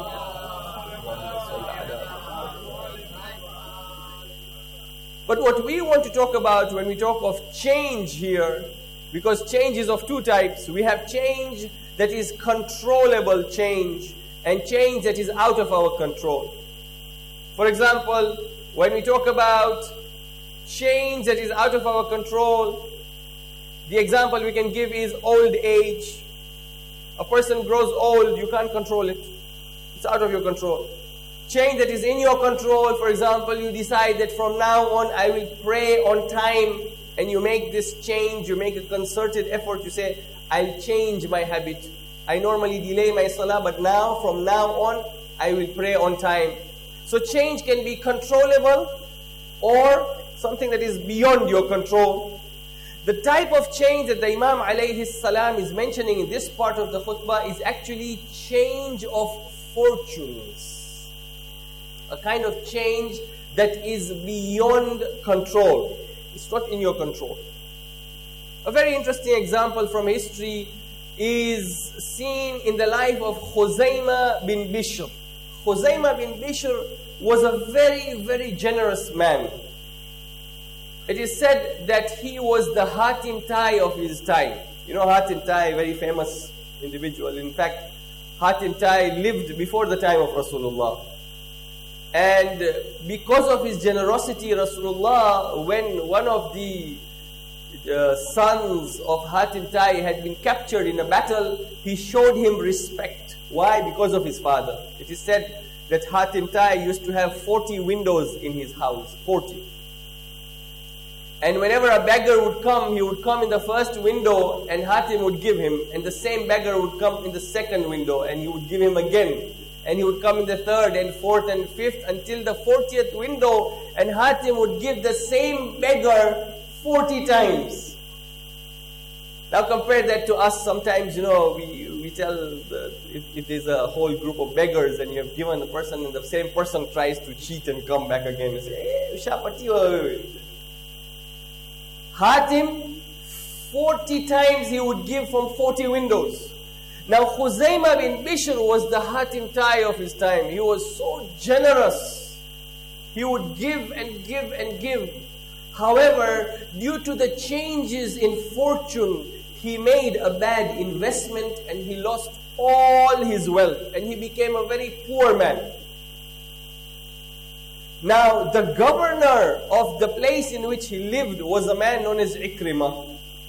But what we want to talk about when we talk of change here, because change is of two types. We have change that is controllable change, and change that is out of our control. For example, when we talk about change that is out of our control, the example we can give is old age. A person grows old, you can't control it. It's out of your control. Change that is in your control, for example, you decide that from now on I will pray on time, and you make this change, you make a concerted effort, you say, I'll change my habit. I normally delay my salah, but now, from now on, I will pray on time. So change can be controllable or something that is beyond your control. The type of change that the Imam alayhi salam is mentioning in this part of the khutbah is actually change of fortunes. A kind of change that is beyond control. It's not in your control. A very interesting example from history is seen in the life of Khuzaymah bin Bishr. Khuzaymah bin Bishr was a very, very generous man. It is said that he was the Hatim Tai of his time. You know Hatim Tai, very famous individual. In fact, Hatim Tai lived before the time of Rasulullah. And because of his generosity, Rasulullah, when one of the uh, sons of Hatim Tai had been captured in a battle, he showed him respect. Why? Because of his father. It is said that Hatim Tai used to have forty windows in his house. forty. And whenever a beggar would come, he would come in the first window and Hatim would give him. And the same beggar would come in the second window and he would give him again. And he would come in the third and fourth and fifth until the fortieth window, and Hatim would give the same beggar forty times. Now compare that to us. Sometimes, you know, we we tell the, if, if there's a whole group of beggars and you have given the person and the same person tries to cheat and come back again and say, hey, Shapati. Hatim, forty times he would give from forty windows. Now Khuzaymah bin Bishr was the Hatim Tai of his time. He was so generous. He would give and give and give. However, due to the changes in fortune, he made a bad investment and he lost all his wealth and he became a very poor man. Now, the governor of the place in which he lived was a man known as Ikrimah.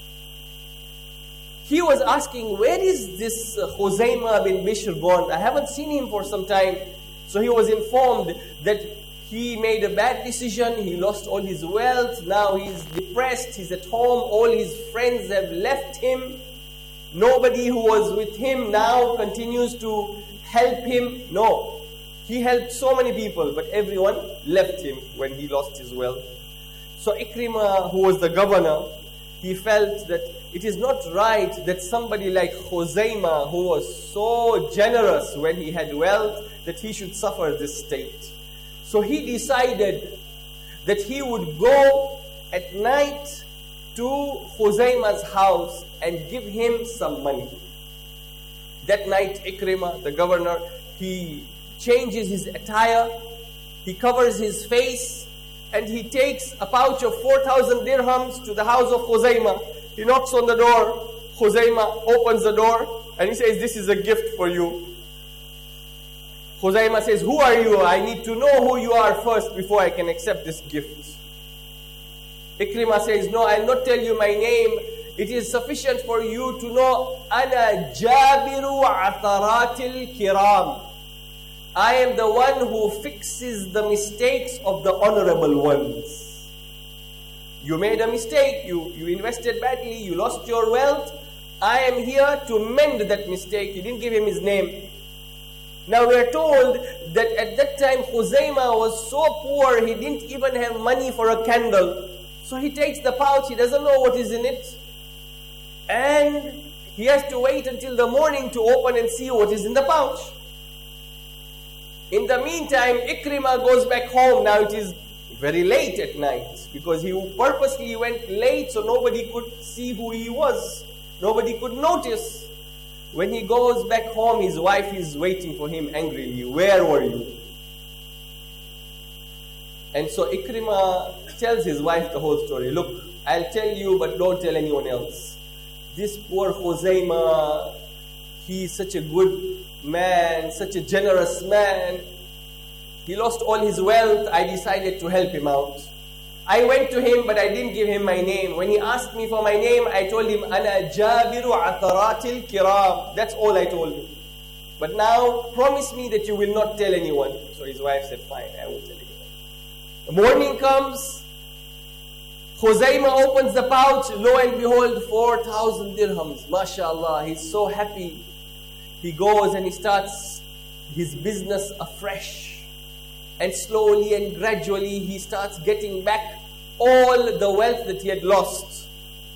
He was asking, where is this uh, Khuzaymah bin Bishr gone? I haven't seen him for some time. So he was informed that he made a bad decision. He lost all his wealth. Now he's depressed. He's at home. All his friends have left him. Nobody who was with him now continues to help him. No. He helped so many people, but everyone left him when he lost his wealth. So Ikrimah, who was the governor, he felt that it is not right that somebody like Khuzaymah, who was so generous when he had wealth, that he should suffer this state. So he decided that he would go at night to Khuzaymah's house and give him some money. That night, Ikrimah, the governor, he changes his attire, he covers his face, and he takes a pouch of four thousand dirhams to the house of Khuzaymah. He knocks on the door. Khuzaymah opens the door and he says, this is a gift for you. Khuzaymah says, who are you? I need to know who you are first before I can accept this gift. Ikrimah says, no, I'll not tell you my name. It is sufficient for you to know, Ana Jabiru Ataratil Kiram. I am the one who fixes the mistakes of the honorable ones. You made a mistake, you, you invested badly, you lost your wealth. I am here to mend that mistake. He didn't give him his name. Now we are told that at that time Khuzaymah was so poor, he didn't even have money for a candle. So he takes the pouch, he doesn't know what is in it. And he has to wait until the morning to open and see what is in the pouch. In the meantime, Ikrimah goes back home. Now it is very late at night because he purposely went late so nobody could see who he was. Nobody could notice. When he goes back home, his wife is waiting for him angrily. Where were you? And so Ikrimah tells his wife the whole story. Look, I'll tell you, but don't tell anyone else. This poor Khuzaimah, he is such a good man, such a generous man. He lost all his wealth. I decided to help him out. I went to him, but I didn't give him my name. When he asked me for my name, I told him, Ana Jabiru Atharatil Kiram. That's all I told him. But now, promise me that you will not tell anyone. So his wife said, fine, I won't tell anyone. The morning comes, Khuzaimah opens the pouch, lo and behold, four thousand dirhams. MashaAllah, he's so happy. He goes and he starts his business afresh. And slowly and gradually he starts getting back all the wealth that he had lost.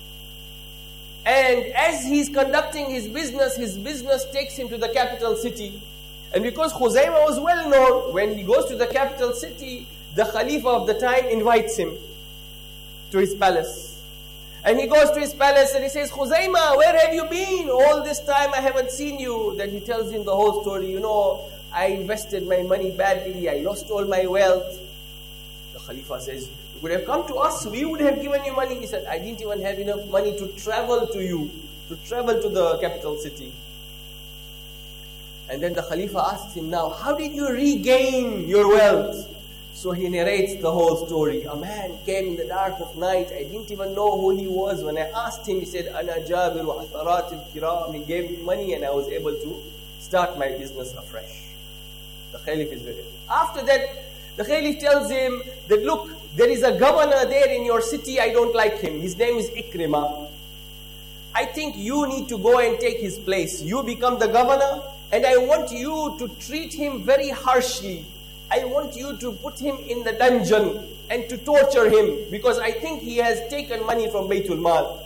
And as he's conducting his business, his business takes him to the capital city. And because Khuzaimah was well known, when he goes to the capital city, the Khalifa of the time invites him to his palace. And he goes to his palace and he says, Khuzaimah, where have you been? All this time I haven't seen you. Then he tells him the whole story. You know, I invested my money badly. I lost all my wealth. The Khalifa says, you could have come to us. We would have given you money. He said, I didn't even have enough money to travel to you, to travel to the capital city. And then the Khalifa asks him, now, how did you regain your wealth? So he narrates the whole story. A man came in the dark of night. I didn't even know who he was. When I asked him, he said, Ana Jabiru Atharatil Kiram. He gave me money and I was able to start my business afresh. The Caliph is very. After that, the Caliph tells him that, look, there is a governor there in your city. I don't like him. His name is Ikrimah. I think you need to go and take his place. You become the governor and I want you to treat him very harshly. I want you to put him in the dungeon and to torture him because I think he has taken money from Baytul Mal.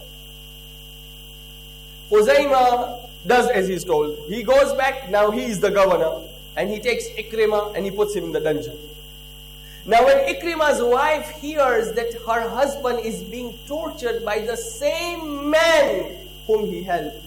Khuzaimah does as he's told. He goes back, now he is the governor, and he takes Ikrimah and he puts him in the dungeon. Now when Ikrimah's wife hears that her husband is being tortured by the same man whom he helped,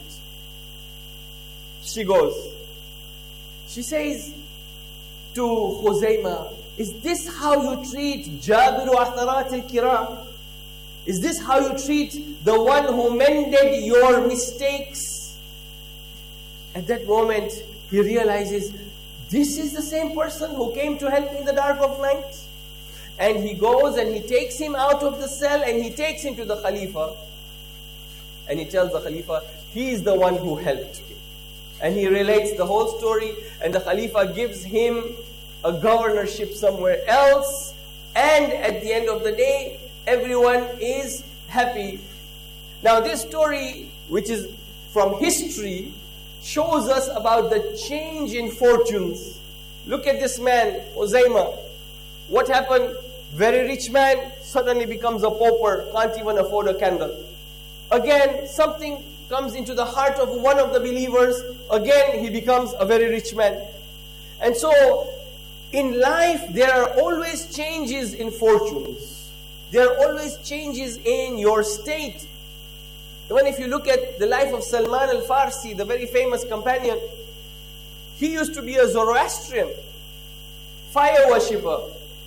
she goes, she says to Khuzaimah, is this how you treat Jabiru Atharatil Kiram? Is this how you treat the one who mended your mistakes? At that moment, he realizes, this is the same person who came to help me in the dark of night. And he goes and he takes him out of the cell and he takes him to the Khalifa. And he tells the Khalifa, he is the one who helped me. And he relates the whole story, and the Khalifa gives him a governorship somewhere else, and at the end of the day, everyone is happy. Now this story, which is from history, shows us about the change in fortunes. Look at this man, Khuzaimah. What happened? Very rich man, suddenly becomes a pauper, can't even afford a candle. Again, something comes into the heart of one of the believers, again he becomes a very rich man. And so, in life there are always changes in fortunes. There are always changes in your state. Even if you look at the life of Salman al-Farsi, the very famous companion, he used to be a Zoroastrian, fire worshipper.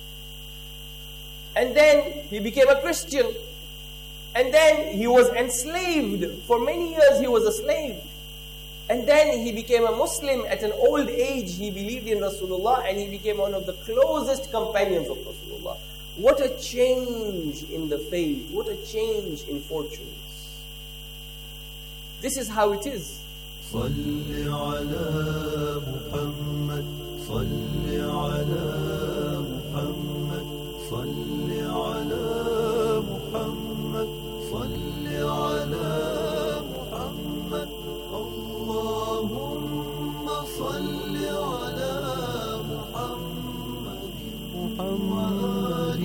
And then he became a Christian. And then he was enslaved. For many years he was a slave. And then he became a Muslim. At an old age he believed in Rasulullah and he became one of the closest companions of Rasulullah. What a change in the faith. What a change in fortunes. This is how it is. صل على محمد صل على محمد صل على محمد صل على محمد اللهم صل على محمد محمد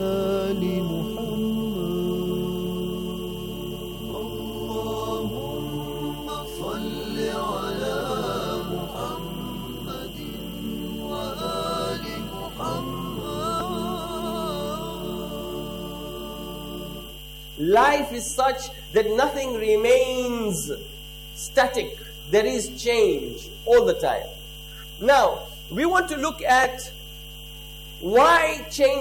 وآل محمد اللهم Life is such that nothing remains static. There is change all the time. Now, we want to look at why change